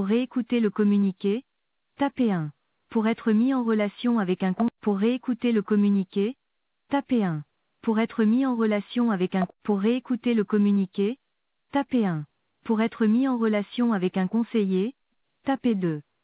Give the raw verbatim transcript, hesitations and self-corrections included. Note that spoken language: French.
Pour réécouter le communiqué, tapez un. Pour être mis en relation avec un con, pour réécouter le communiqué, tapez un. Pour être mis en relation avec un, pour réécouter le communiqué, tapez un. Pour être mis en relation avec un conseiller, tapez deux.